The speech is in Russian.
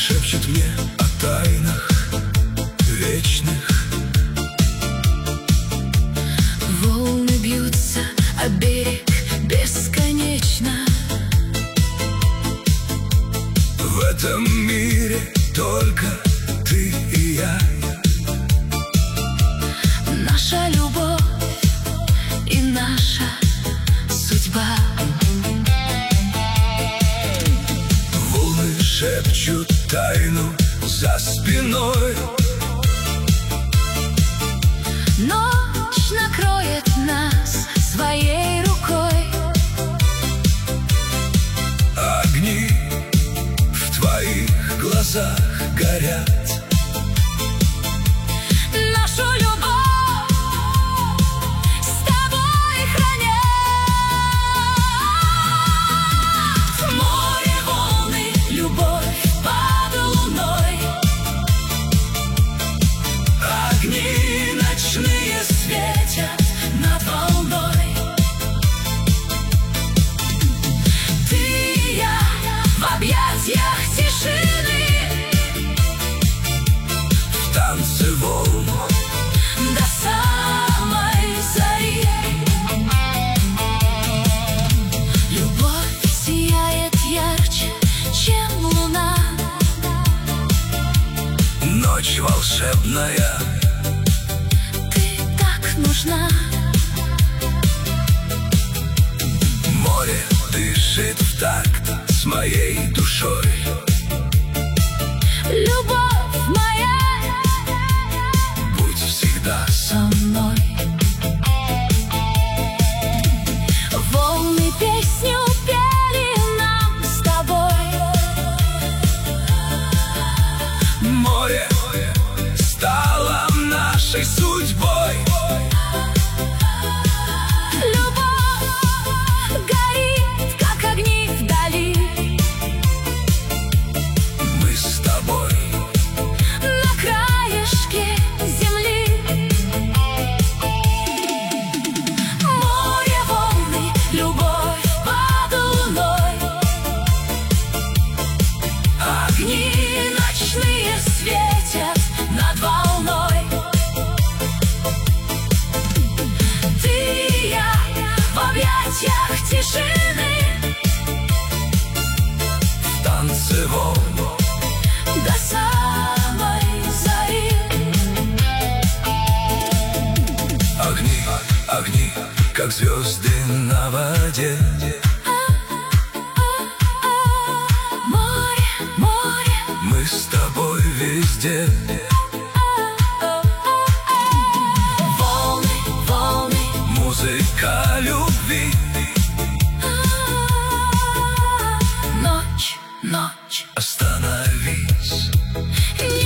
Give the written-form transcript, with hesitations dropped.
шепчет мне о тайнах вечных. Волны бьются о берег бесконечно. В этом мире только ты и я. Наша любовь и наша судьба. Волны шепчут тайну за спиной. Ночь накроет нас своей рукой. Огни в твоих глазах горят. Нашу любовь с тобой хранят. Море, волны, любовь под луной. Огни Ночные светят над волной. Ты и я в объятиях тишины, в танце волн до самой зари. Любовь сияет ярче, чем луна. ночь волшебная. Ты так нужна. Море дышит в такт с моей душой. Любовь моя, Будь всегда со мной. Волны песню пели нам с тобой. море стало нашей судьбой. Любовь горит, как огни вдали. Мы с тобой На краешке земли. Море, волны, любовь под луной. Огни ночные светят над волной. Ты и я в объятиях тишины, в танце волн. до самой зари. Огни, огни, как звезды на воде. Море, море, Мы с тобой везде. волны, волны. Музыка любви. Ночь, ночь, Остановись. не